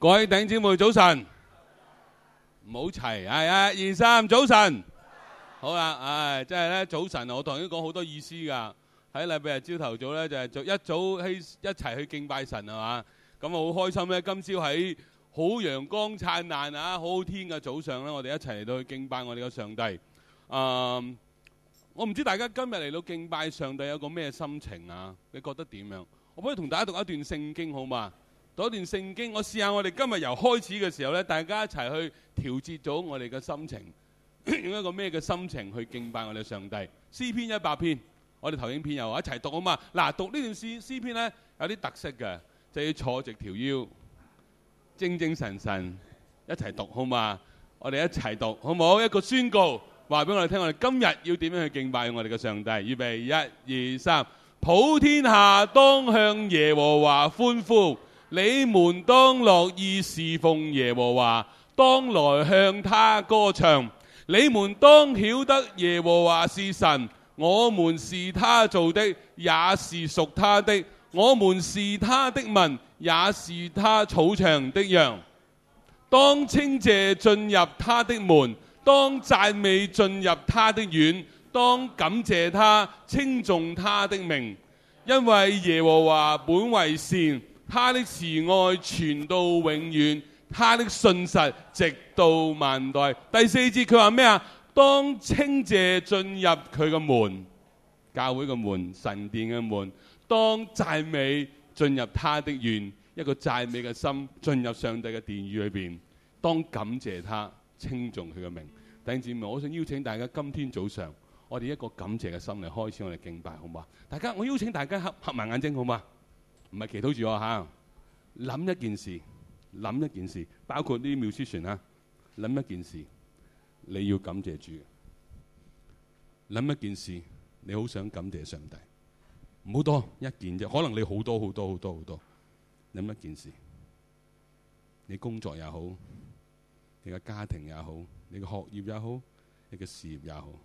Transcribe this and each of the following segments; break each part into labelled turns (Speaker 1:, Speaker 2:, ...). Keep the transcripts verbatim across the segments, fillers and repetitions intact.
Speaker 1: 各位弟兄姊妹早晨，唔好齊，係一二三，早晨。好啦，唉，真係咧早晨，我同你講好多意思㗎。喺禮拜日朝頭早咧，就係早一早起一齊去敬拜神係嘛，咁啊好開心咧。今朝喺好陽光燦爛啊，好好天嘅早上咧，我哋一齊嚟到去敬拜我哋嘅上帝。嗯，我唔知大家今日嚟到敬拜上帝有個咩心情啊？你覺得點樣？我可以同大家讀一段聖經好嘛？讀一段聖經，我試下我哋今日由開始嘅時候咧，大家一齊去調節咗我哋嘅心情，用一個咩嘅心情去敬拜我哋上帝？詩篇一百篇，我哋投影片又一齊讀啊嘛。嗱，讀呢段詩詩篇咧有啲特色嘅，就要坐直條腰，精精神神一齊讀好嘛？我哋一齊讀好唔好？一個宣告，話俾我哋聽，我哋今日要點樣去敬拜我哋嘅上帝？預備一二三，普天下當向耶和華歡呼。你們當樂意侍奉耶和華，當來向他歌唱。你們當曉得耶和華是神，我們是他做的，也是屬他的。我們是他的民，也是他草場的羊。當稱謝進入他的門，當讚美進入他的院，當感謝他，稱頌他的名。因為耶和華本為善，他的慈愛傳到永遠，他的信實直到萬代。第四節佢話咩啊？當稱謝進入佢嘅門，教會嘅門，神殿嘅門。當讚美進入他的院，一個讚美嘅心進入上帝嘅殿宇裏邊。當感謝他，稱頌佢嘅名。弟兄姊妹，我想邀請大家今天早上，我哋一個感謝嘅心嚟開始我哋敬拜，好嘛？大家，我邀請大家合合埋眼睛，好嘛？唔係祈禱住我嚇，諗一件事，諗一件事，包括啲 musician 啊，諗一件事，你要感謝主。諗一件事，你好想感謝上帝，唔好多一件啫，可能你好多好多好多好多。諗一件事，你工作也好，你嘅家庭也好，你嘅學業也好，你嘅事業也好，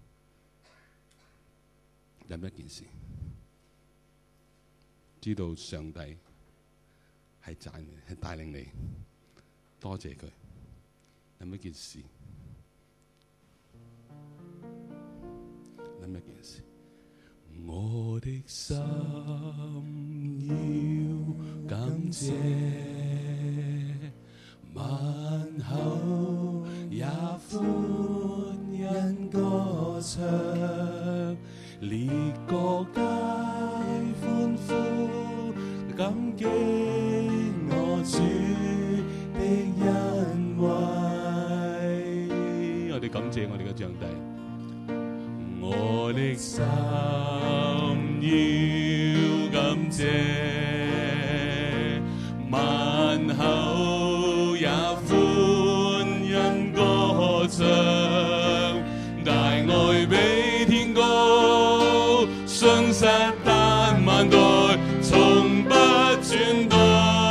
Speaker 1: 諗一件事。知道上帝係讚係帶領你，多謝佢。諗一件事，諗一件事，我的心要感謝，萬口也歡欣歌唱，列國皆歡呼，感激我主的恩惠。我哋感謝我哋嘅上帝。我的心要感謝，萬口也歡欣歌唱，大愛比天高，信實達萬代，從不轉動。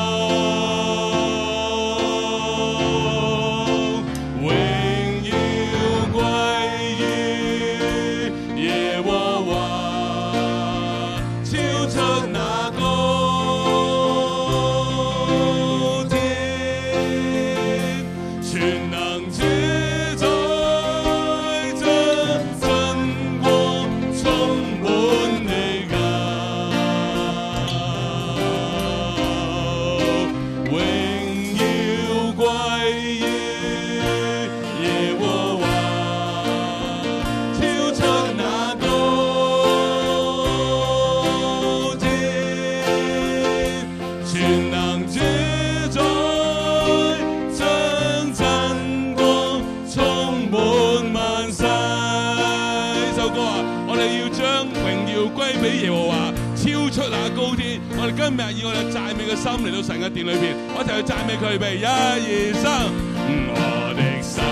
Speaker 1: 今日以我哋讚美嘅心嚟到神嘅殿裏邊，我一齊去讚美佢。譬如一二三，我的心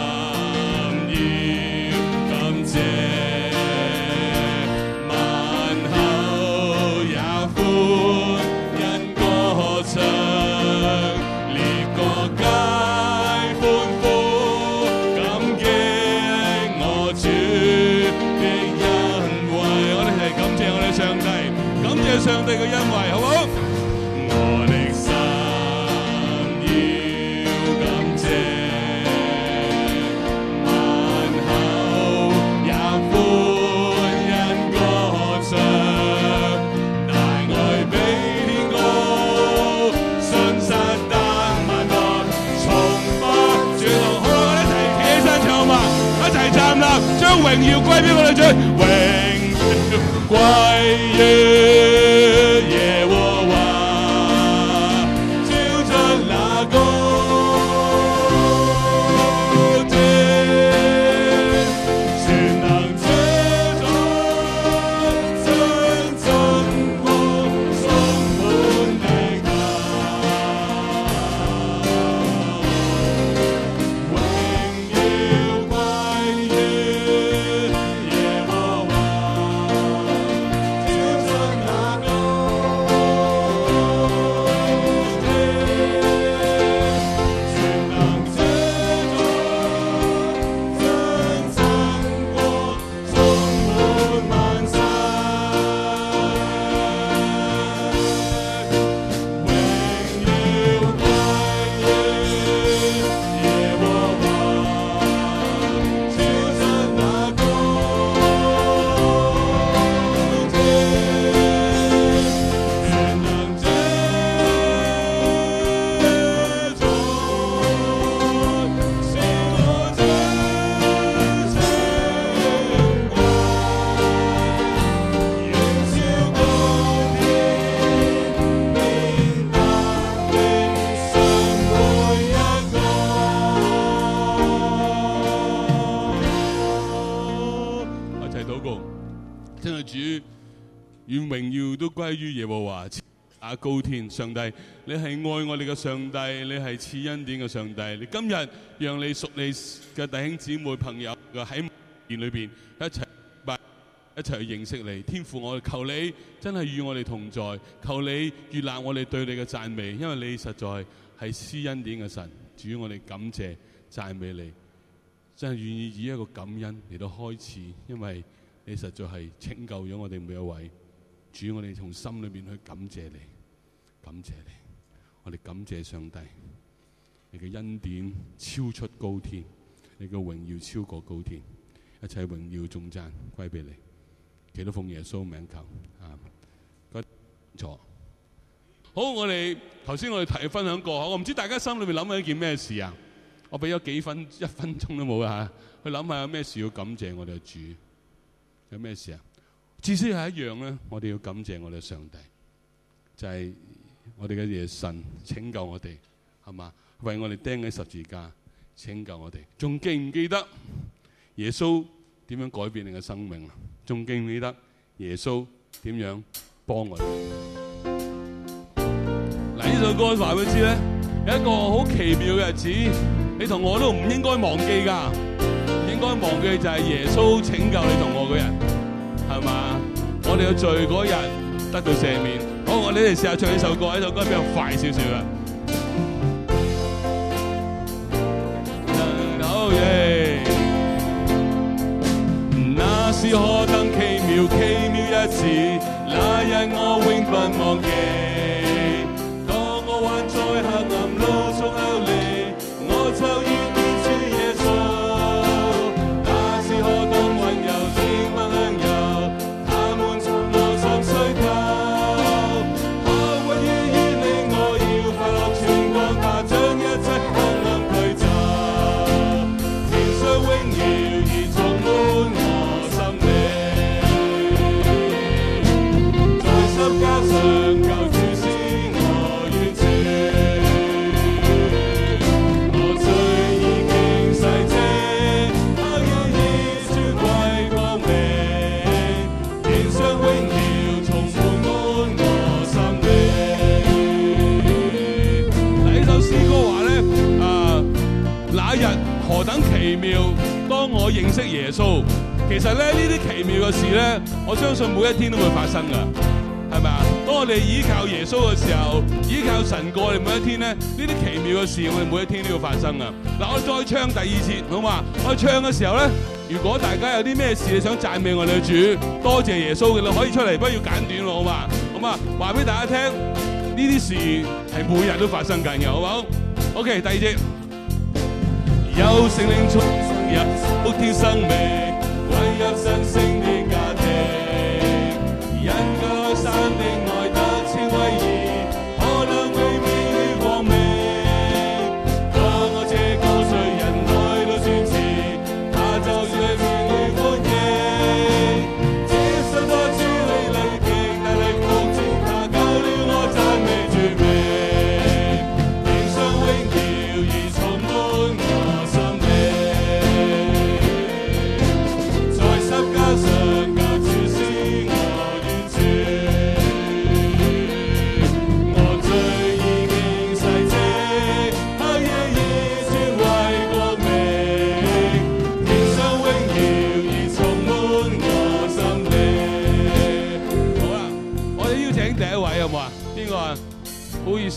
Speaker 1: 要感謝，萬口也歡欣歌唱，列國皆歡呼，感激我主的恩惠。我哋係感謝我哋上帝，感謝上帝嘅恩惠，好唔好？我的心要榮耀歸俾我哋主，榮耀歸於耶和華，照着那高歸於耶和華啊高天，上帝，你係愛我哋嘅上帝，你係賜恩典嘅上帝。你今日讓你屬你嘅弟兄姊妹朋友嘅喺殿裏邊一齊拜，一齊去認識你。天父，我求你真係與我哋同在，求你悅納我哋對你嘅讚美，因為你實在係施恩典嘅神。主，我哋感謝讚美你，真係願意以一個感恩嚟到開始，因為你實在係拯救咗我哋每一位。主，我哋從心裏面去感謝你，感謝你，我哋感謝上帝，你嘅恩典超出高天，你嘅榮耀超過高天，一切榮耀頌讚歸俾你。祈禱奉耶穌名求啊！錯好，我哋頭先我哋提分享過，我唔知大家心裏面諗緊一件咩事啊？我俾咗幾分一分鐘都冇啊！去諗下有咩事要感謝我哋嘅主，有咩事啊？至少係一樣咧，我哋要感謝我哋上帝，就係、是、我哋嘅耶神拯救我哋，係嘛？為我哋釘喺十字架拯救我哋。仲記唔記得耶穌點樣改變你嘅生命啊？仲記唔記得耶穌點樣幫我哋？嗱，呢首歌話俾你知咧，有一個好奇妙嘅日子，你同我都唔應該忘記㗎。應該忘記就係耶穌拯救你同我嗰日。係嘛？我哋嘅罪嗰日得到赦免。好，我哋嚟試下唱呢首歌，呢首歌比較快少少嘅。好耶！那是何等奇妙奇妙日子，那日我永不忘記。當我還在黑暗路中流離，我就遇見主耶穌。那是何等溫柔甜蜜良友。何等奇妙！當我認識耶穌，其實咧呢啲奇妙嘅事咧，我相信每一天都會發生噶，係咪啊？當我哋依靠耶穌嘅時候，依靠神過我哋每一天咧，呢啲奇妙嘅事我哋每一天都要發生噶。嗱，我再唱第二節，好嘛？我唱嘅時候咧，如果大家有啲咩事你想讚美我哋嘅主，多謝耶穌嘅，你可以出嚟，不要簡短喎，好嘛？好嘛？話俾大家聽，呢啲事係每日都發生緊嘅，好唔好 ？OK， 第二節。有聖靈重生入福天生命，歸入神聖的家庭，因救山的愛得稱為義，可能未免於光明。當我這個罪人來到主前，他就最免於歡喜。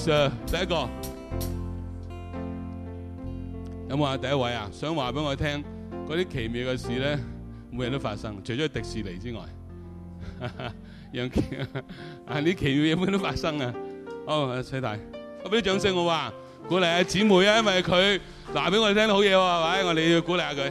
Speaker 1: Sir， 第一個有冇啊？第一位啊，想話俾我聽嗰啲奇妙嘅事咧，每日都發生，除咗迪士尼之外，楊啊啲奇妙嘢每日都發生啊！好，崔太，我俾啲掌聲我話，鼓勵下姊妹啊，因為佢話俾我哋聽到好嘢喎，係咪？我哋要鼓勵下佢。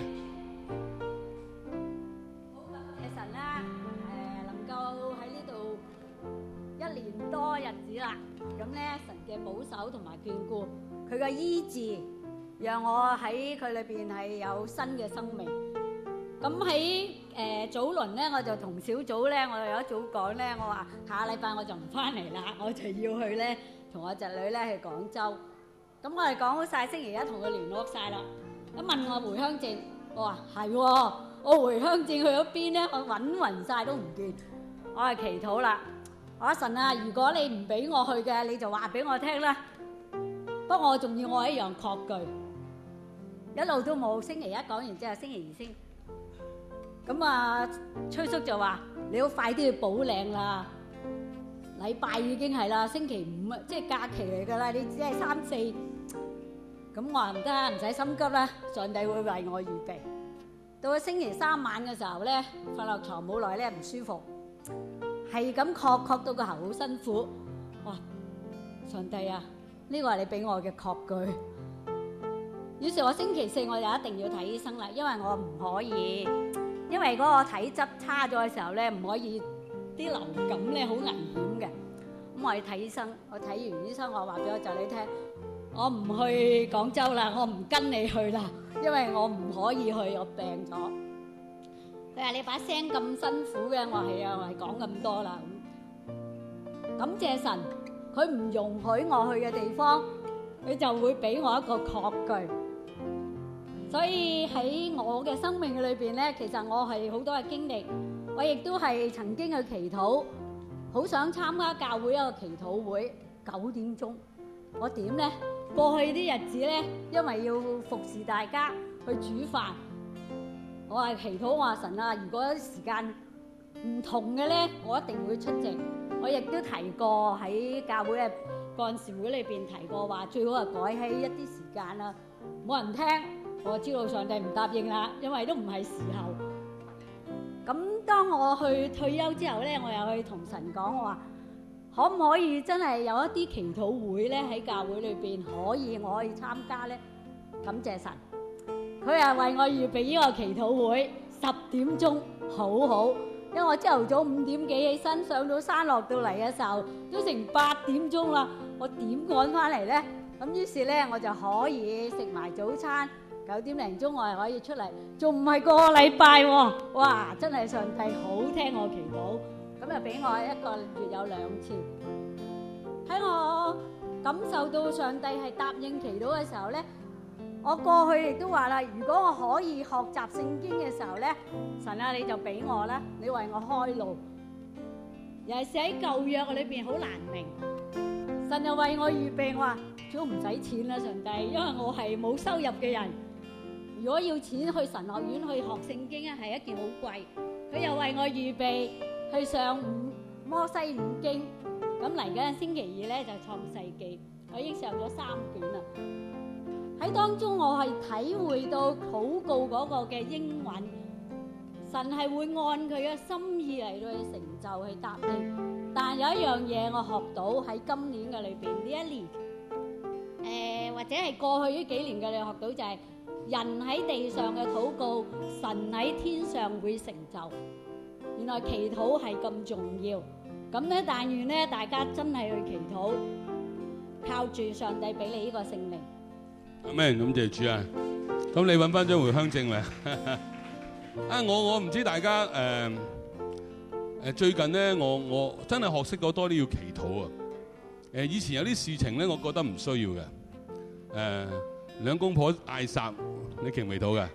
Speaker 2: 好，感謝神啦，誒能夠喺呢度一年多日子啦，咁咧神嘅保守同埋眷顧，佢嘅醫治，讓我喺佢裏邊係有新嘅生命。咁喺誒早輪咧，我就同小組咧，我有一組講咧，我話下禮拜我就唔翻嚟啦，我就要去咧同我侄女咧去廣州。咁我哋講好曬，星期一同佢聯絡曬啦。咁問我回鄉證，我話係喎，我回鄉證去咗邊咧？我揾暈曬都唔見。我係祈禱啦，我話神啊，如果你唔俾我去嘅，你就話俾我聽啦。不過我仲要我一樣確據，一路都冇。星期一講完之後，星期二先。咁啊，崔叔就話：你好快啲去補領啦！禮拜已經係啦，星期五啊，即係假期嚟㗎啦。你只係三四，咁我話唔得，唔使心急啦。上帝會為我預備。到咗星期三晚嘅時候咧，瞓落牀冇耐咧，唔舒服，係咁確確到個喉好辛苦。哇！上帝啊，呢個係你俾我嘅確據。於是，我星期四我就一定要睇醫生啦，因為我唔可以。因為嗰個體質差咗嘅時候咧，唔可以啲流感咧好危險嘅。咁我去睇醫生，我睇完醫生，我話俾我侄女聽，我唔去廣州啦，我唔跟你去啦，因為我唔可以去，我病咗。佢話你把聲咁辛苦嘅，我係啊，我係講咁多啦。咁感謝神，佢唔容許我去嘅地方，佢就會俾我一個確據。所以喺我嘅生命裏邊咧，其實我係好多嘅經歷，我亦都係曾經去祈禱，好想參加教會一個祈禱會，九點鐘，我點咧？過去啲日子咧，因為要服侍大家去煮飯，我係祈禱我話神啊，如果時間唔同嘅咧，我一定會出席。我亦都提過喺教會嘅幹事會裏邊提過話，最好係改喺一啲時間啦，冇人聽。我知道上帝唔答應啦，因為都唔係時候。咁當我去退休之後咧，我又去同神講，我話可唔可以真係有一啲祈禱會咧喺教會裏邊可以我可以參加咧？感謝神，佢係為我預備呢個祈禱會，十點鐘好好，因為我朝頭早五點幾起身，上到山落到嚟嘅時候都成八點鐘啦，我點趕翻嚟咧？咁於是咧我就可以食埋早餐。九點零鐘我係可以出嚟，仲唔係個禮拜喎？哇！真係上帝好聽我祈禱，咁就俾我一個月有兩次。喺我感受到上帝係答應祈禱嘅時候咧，我過去亦都話啦，如果我可以學習聖經嘅時候咧，神啊你就俾我啦，你為我開路。尤其是喺舊約裏邊好難明，神就為我預備，我話最好唔使錢啦，上帝，因為我係冇收入嘅人。如果要錢去神學院去學聖經咧，係一件好貴。佢又為我預備去上五摩西五經，咁嚟緊星期二咧就創世記，我已經上咗三卷啦。喺當中我係體會到禱告嗰個嘅應允，神係會按佢嘅心意嚟到去成就去答應。但係有一樣嘢我學到喺今年嘅裏邊呢一年，誒、呃、或者係過去呢幾年嘅你學到就係、是。人喺地上嘅禱告，神喺天上會成就。原來祈禱係咁重要。咁咧，但願咧大家真係去祈禱，靠住上帝俾你呢個聖靈。
Speaker 1: 阿們，感謝主啊！咁你揾翻張回鄉證未？啊，我我唔知大家誒誒、呃、最近咧，我我真係學識咗多啲要祈禱啊！誒、呃，以前有啲事情咧，我覺得唔需要嘅誒。呃兩公婆嗌霎，你祈唔祈禱㗎？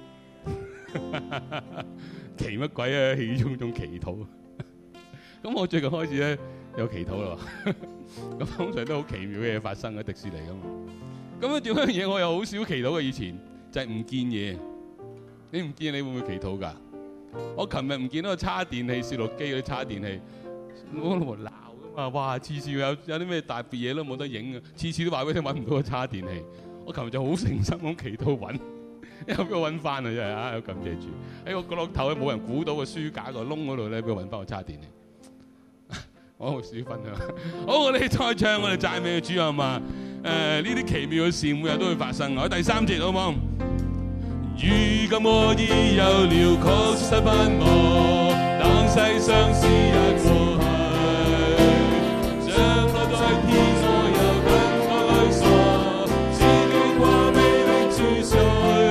Speaker 1: 祈乜鬼啊？氣沖沖祈禱。咁我最近開始咧有祈禱啦。咁通常都好奇妙嘅嘢發生喺迪士尼咁。咁樣點樣嘢我又好少祈禱嘅，以前就係、是、唔見嘢。你唔見你會唔會祈禱㗎？我琴日唔見到個叉電器、攝錄機嗰啲叉電器，我老婆鬧㗎嘛。 啊！哇！次次有有啲咩特別嘢都冇得影嘅，次次都話俾你揾唔到個叉電器。我琴日就好誠心咁祈禱揾，因為俾我揾翻啊！真係啊，感謝主。喺個角落頭冇人估到個書架個窿嗰度咧，俾我揾翻個叉電器。我好少分享。好，我哋再唱，我哋讚美主啊嘛！誒，呢啲奇妙嘅事每日都會發生。喺第三節好唔好？如今我已有了確實盼望，當世上事也過去，將我在天所有更多居所，自己話美麗住水，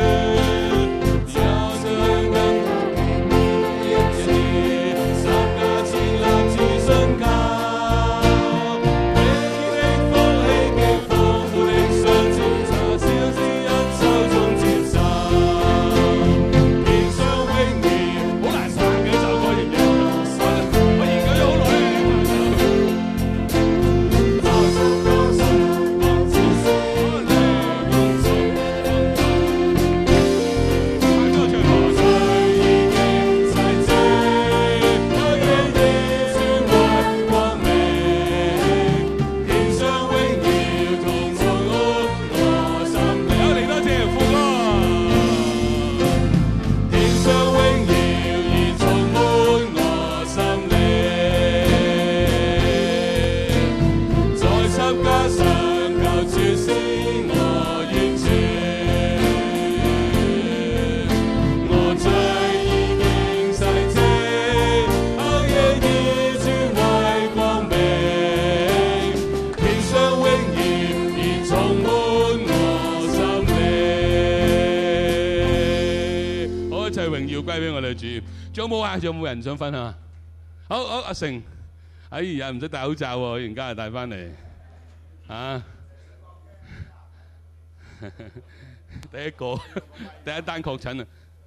Speaker 1: 有將更多奇妙的一切，十架前立志信靠，美的福氣極豐富的賞賜，查少之恩手中接受。歸俾我哋主，仲有冇啊？仲有冇人想分享？好好，阿成，哎呀，唔使戴口罩喎，而家又戴翻嚟，啊！第一個，第一單確診啊！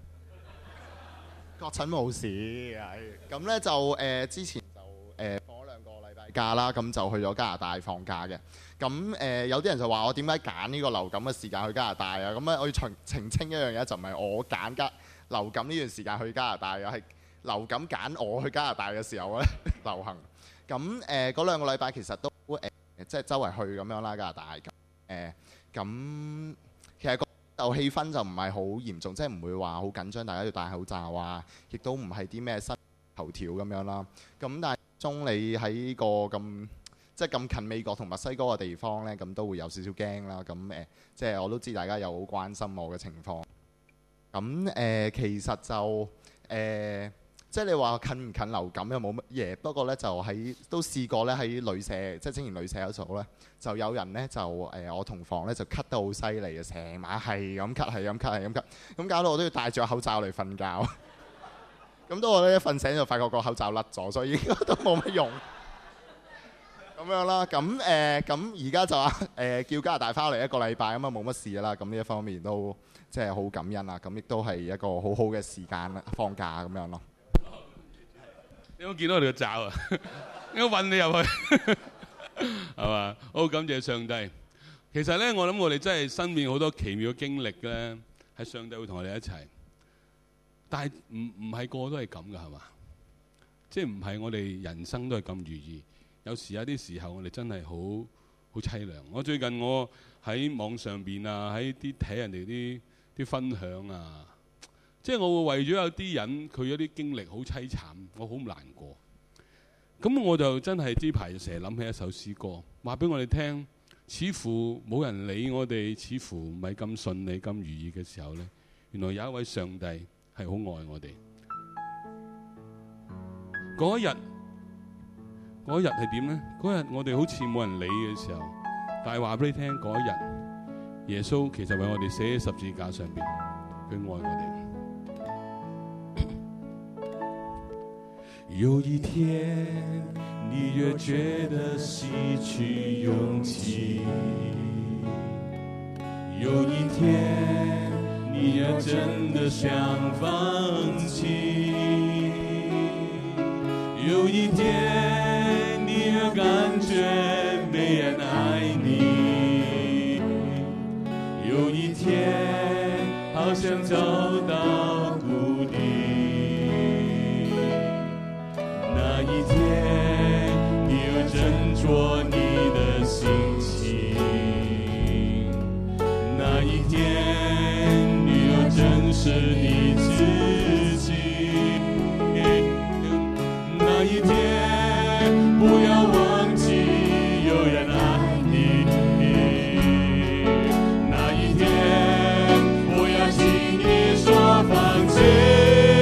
Speaker 3: 確診冇事，係咁咧就誒、呃、之前就誒、呃、放咗兩個禮拜假啦，咁就去咗加拿大放假嘅。咁誒、呃、有啲人就話我點解揀呢個流感嘅時間去加拿大啊？咁咧我要澄澄清一樣嘢，就唔係我揀加流感呢段時間去加拿大嘅，係流感揀我去加拿大嘅時候咧流行。咁誒嗰兩個禮拜其實都誒、呃、即係周圍去咁樣啦，加拿大。誒咁其實個就氣氛就唔係好嚴重，即係唔會話好緊張，大家要戴口罩啊，亦都唔係啲咩新頭條咁樣啦。咁但係中你喺個咁即係咁近美國同墨西哥嘅地方呢，咁都會有少少驚啦。咁誒、呃，即係我都知大家又好關心我嘅情況。咁誒、呃，其實就誒、呃，即係你話近唔近流感又冇乜嘢。不過呢，就喺都試過呢，喺旅社，即係青年旅社嗰度呢，就有人呢，就誒、呃，我同房呢，就咳得好犀利啊，成晚係咁咳，係咁咳，係咁咳，咁搞到我都要戴住個口罩嚟瞓覺。咁到我咧一瞓醒就發覺個口罩甩咗，所以應該都冇乜用。咁樣啦，咁誒咁而家就啊誒、呃、叫加拿大翻嚟一個禮拜咁啊冇乜事啦。咁呢一方面都即係好感恩啦。咁亦都係一個好好嘅時間啦，放假咁樣咯。
Speaker 1: 你有冇見到我哋個罩啊？應該韞你入去係嘛？好感謝上帝。其實咧，我諗我哋真係身邊好多奇妙嘅經歷咧，係上帝會同我哋一齊。但係唔唔係個個都係咁噶，係嘛？即係唔係我哋人生都係咁如意。有時有啲時候我哋真係好好凄涼。我最近我喺網上邊啊，喺啲睇人哋啲啲分享啊，即係我會為咗有啲人佢有啲經歷好凄慘，我好難過。咁我就真係呢排成日諗起一首詩歌，話俾我哋聽，似乎冇人理我哋，似乎唔係咁順利、咁如意嘅時候呢，原來有一位上帝係好愛我哋。嗰一日，嗰一日係點呢？嗰日我哋好似冇人理嘅時候，但係話俾你聽，嗰一日耶穌其實為我哋寫喺十字架上邊，佢愛我哋。有一天，你越覺得失去勇氣，有一天，你也真的想放棄，有一天，你也感覺沒人愛你，有一天，好像走到谷底，那一天，你又真
Speaker 4: 着你的心情。那一天你要真是你自己，那一天不要忘记有人爱你，那一天不要轻易说放弃。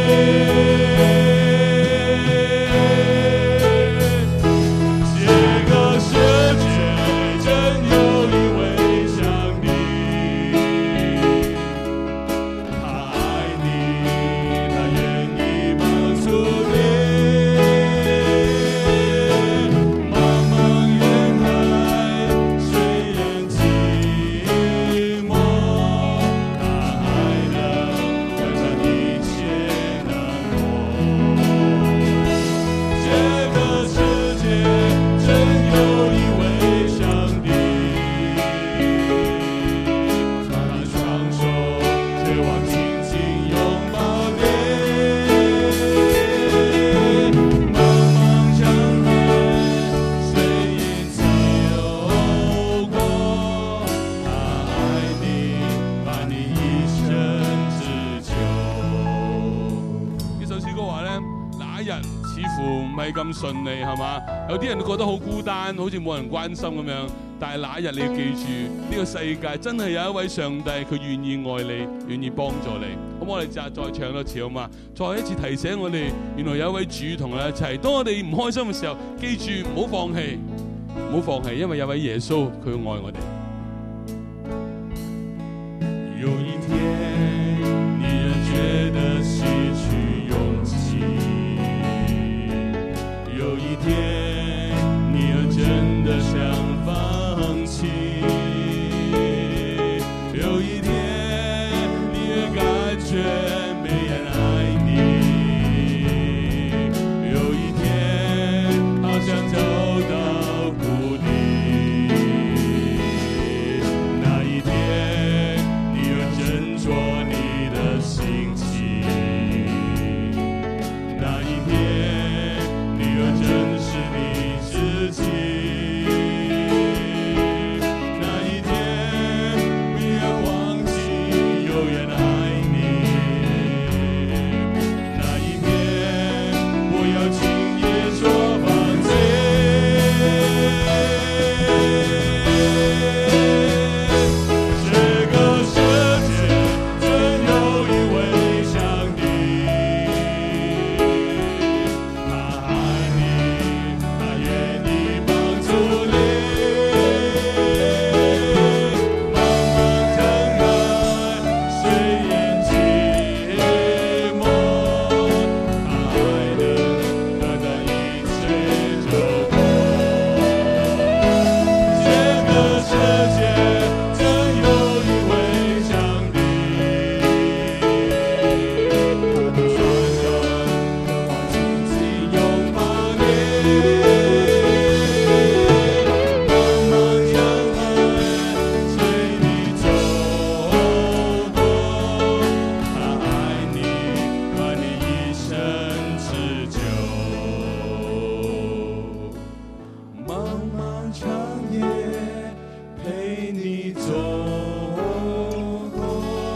Speaker 1: 咁順利係嘛？有啲人都覺得好孤單，好似冇人關心咁樣。但係那一日你要記住，呢個世界真係有一位上帝，佢願意愛你，願意幫助你。咁我哋就再唱多次好嘛？再一次提醒我哋，原來有一位主同我哋一齊。當我哋唔開心嘅時候，記住唔好放棄，唔好放棄，因為有位耶穌佢愛我哋。
Speaker 4: 有一天你也覺得失去勇氣，有一天你也真的想放棄，有一天你也感覺沒人愛你，有一天好像走到谷底，那一天你又斟酌你的心情，那一天你又真是你自己，那一天不要忘記有人愛你，那一天不要輕易說放棄。這個世界真有一位上帝，他愛你，他願意幫助你。茫茫人海，雖然寂寞，他愛的可當一切走過。這個世界真有一位上帝，他的雙手渴望緊緊擁抱你。茫茫人海，隨你走過，他愛你，愛你一生之久。茫茫長夜陪你走過，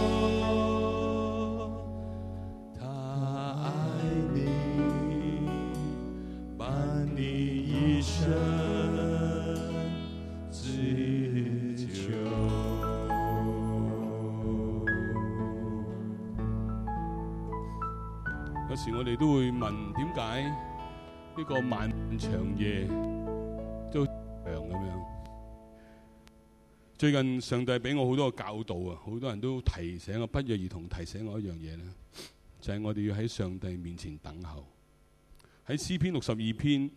Speaker 4: 他愛你，伴你一生之久。
Speaker 1: 有時我哋都會問點解呢個漫長夜都長咁樣？最近上帝俾我好多個教導啊，好多人都提醒我，不約而同提醒我一樣嘢咧，就係我哋要喺上帝面前等候。喺詩篇六十二篇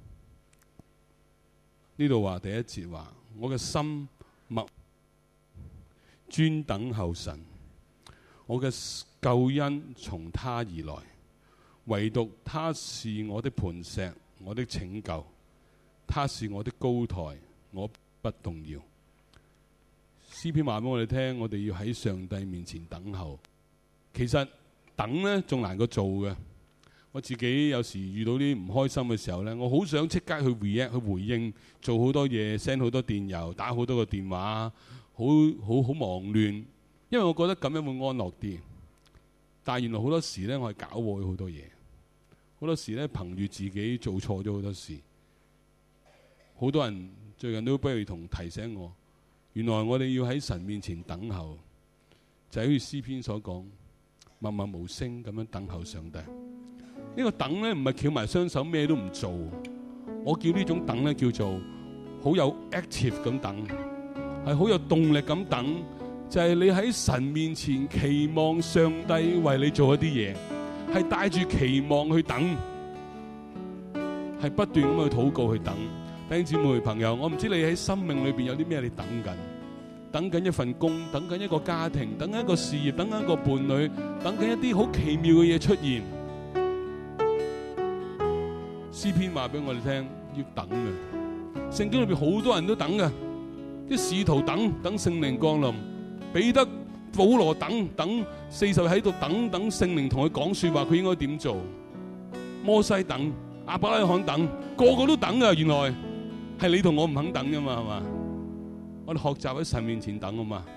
Speaker 1: 呢度話第一節話：我嘅心默專等候神，我嘅救恩從他而來，唯獨他是我的磐石，我的拯救，他是我的高台，我不動搖。詩篇話俾我哋聽，我哋要喺上帝面前等候。其實等呢仲難過做嘅。 我自己有時遇到啲唔開心嘅時候咧，我好想即刻去 react 去回應，做好多嘢 send 好多電郵，打好多個電話，好好好忙亂，因為我覺得咁樣會安樂啲。但係原來好多時咧，我係搞禍咗好多嘢。好多時咧，憑住自己做錯咗好多事。好多人最近都不如同提醒我，原來我哋要喺神面前等候，就係好似詩篇所講，默默無聲咁樣等候上帝。呢個等咧唔係翹埋雙手咩都唔做，我叫呢種等咧叫做好有 active 咁等，係好有動力咁等，就係你喺神面前期望上帝為你做一啲嘢，係帶住期望去等，係不斷咁去禱告去等。弟兄姊妹朋友，我唔知你喺生命裏邊有啲咩你等緊，等緊一份工，等緊一個家庭，等緊一個事業，等緊一個伴侶，等緊一啲好奇妙嘅嘢出現。詩篇話俾我哋聽，要等嘅。聖經裏邊好多人都等嘅，啲使徒等等聖靈降臨，彼得、保羅等等四十喺度等等聖靈同佢講說話，佢應該點做？摩西等，亞伯拉罕等，個個都等噶。原來係你同我唔肯等噶嘛，係嘛？我哋學習喺神面前等啊嘛。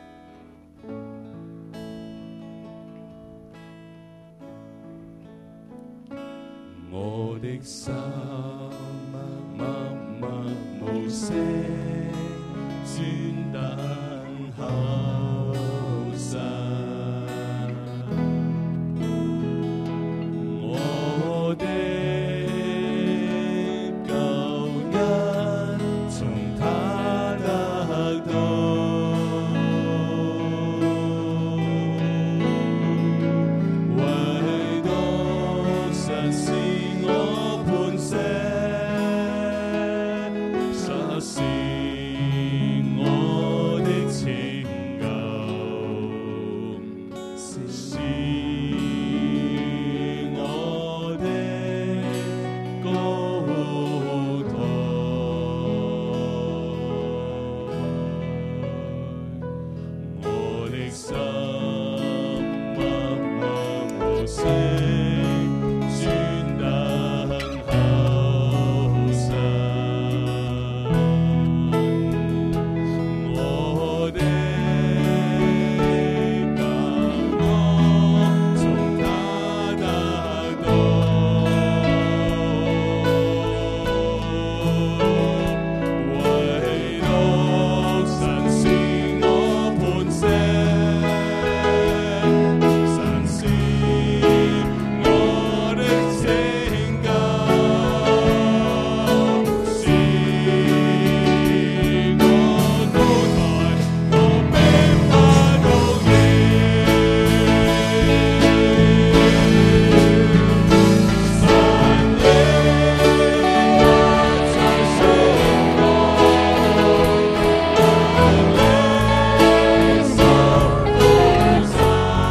Speaker 4: 我的心默默無聲，專等候神。我的救恩從他得到，唯獨神是我磐石，實是我的拯救，是我的高台。我的心默默無聲，專等候神。我的救恩從他得到，唯獨神是我磐石，神是我的拯救，是我高台，我必不動搖。神的愛在宣告，你心歡散，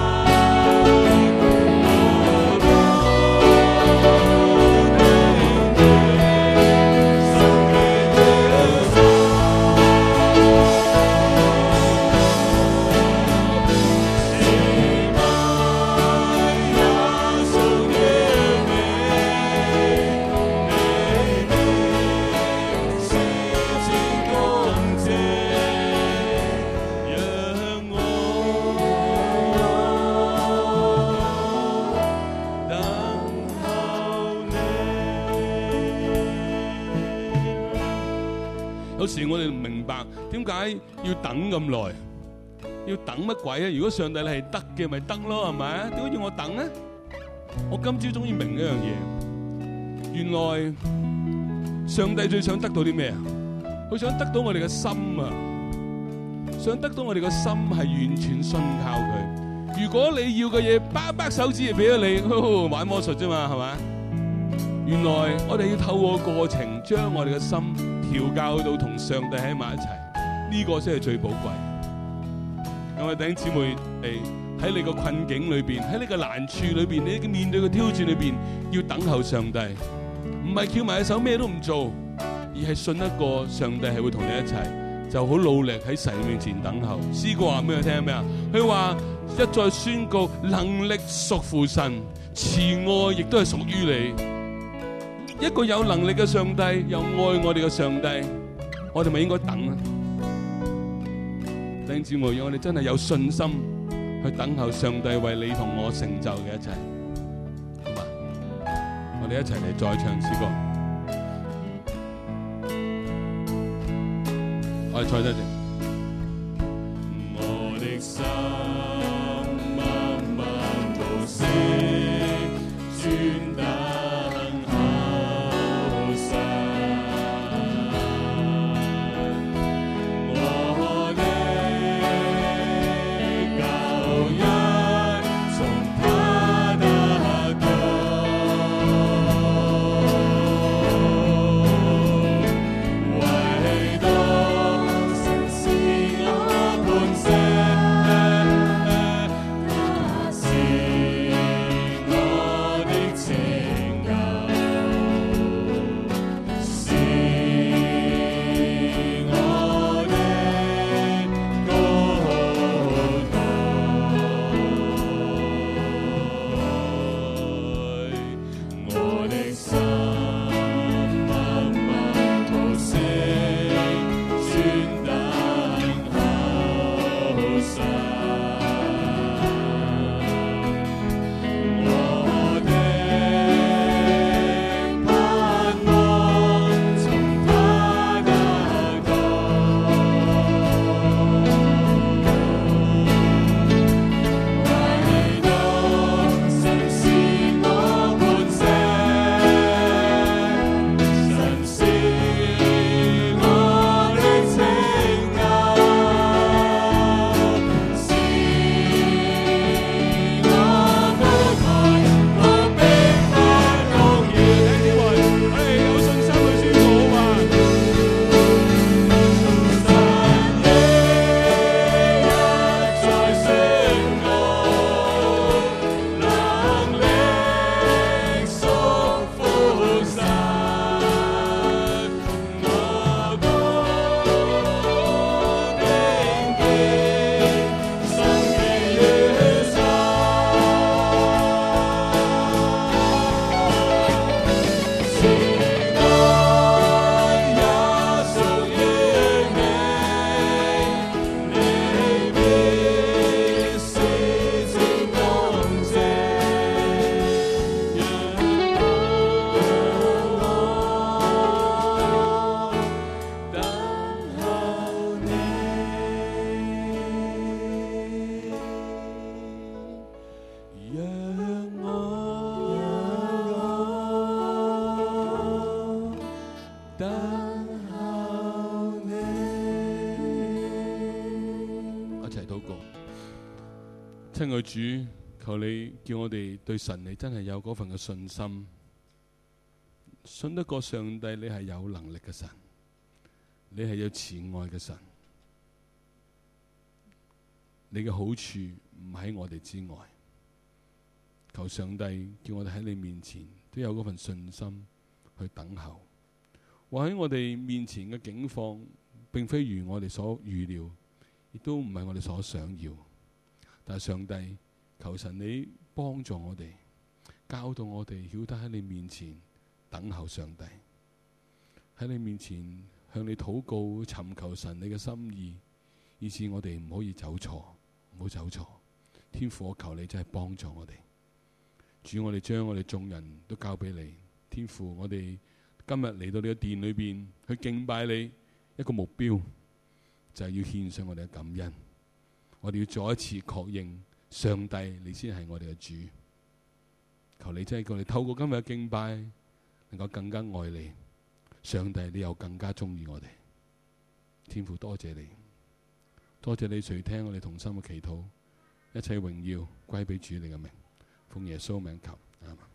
Speaker 1: 有時我哋唔明白點解要等咁耐，要等乜鬼啊？如果上帝你係得嘅，咪得咯，係咪啊？點解要我等咧？我今朝終於明一樣嘢，原來上帝最想得到啲咩啊？佢想得到我哋嘅心啊，想得到我哋嘅心係完全信靠佢。如果你要嘅嘢，掰掰手指就俾咗你，呵呵，玩魔術啫嘛，係咪？原來我哋要透過過程，將我哋嘅心調教到同上帝喺埋一齊，呢個先係最寶貴。各位弟兄姊妹，誒喺你個困境裏邊，喺你個難處裏邊，你面對嘅挑戰裏邊，要等候上帝，唔係翹埋隻手咩都唔做，而係信一個上帝係會同你一齊，就好努力喺神面前等候。詩歌話咩？聽咩啊？佢話一再宣告能力屬乎神，慈愛亦都係屬於你。一個有能力嘅上帝，有愛我哋嘅上帝，我哋咪應該等啊！弟兄姊妹，讓我哋真係有信心去等候上帝為你同我成就嘅一切，好嘛？我哋一齊嚟再唱詩歌。我哋坐低先。
Speaker 4: 我的心默默無聲，專等候神。我的救恩從他得到，唯獨神是我磐石。
Speaker 1: 親愛主，求你叫我哋對神你真係有嗰份嘅信心，信得過上帝，你係有能力嘅神，你係有慈愛嘅神，你嘅好處唔喺我哋之外。求上帝叫我哋喺你面前都有嗰份信心去等候。或喺我哋面前嘅境況並非如我哋所預料，亦都唔係我哋所想要。但係上帝，求神你幫助我哋，教導我哋曉得喺你面前等候上帝，喺你面前向你禱告，尋求神你嘅心意，以致我哋唔可以走錯，唔好走錯。天父，我求你真係幫助我哋。主，我哋將我哋眾人都交俾你。天父，我哋今日嚟到呢個殿裏邊去敬拜你，一個目標就係要獻上我哋嘅感恩。我哋要再一次確認上帝你先係我哋嘅主。求你真係叫我哋透過今日嘅敬拜能夠更加愛你。上帝你又更加中意我哋。天父，多謝你，多謝你垂聽我哋同心嘅祈禱，一切榮耀歸俾主你嘅名，奉耶穌名求，阿們。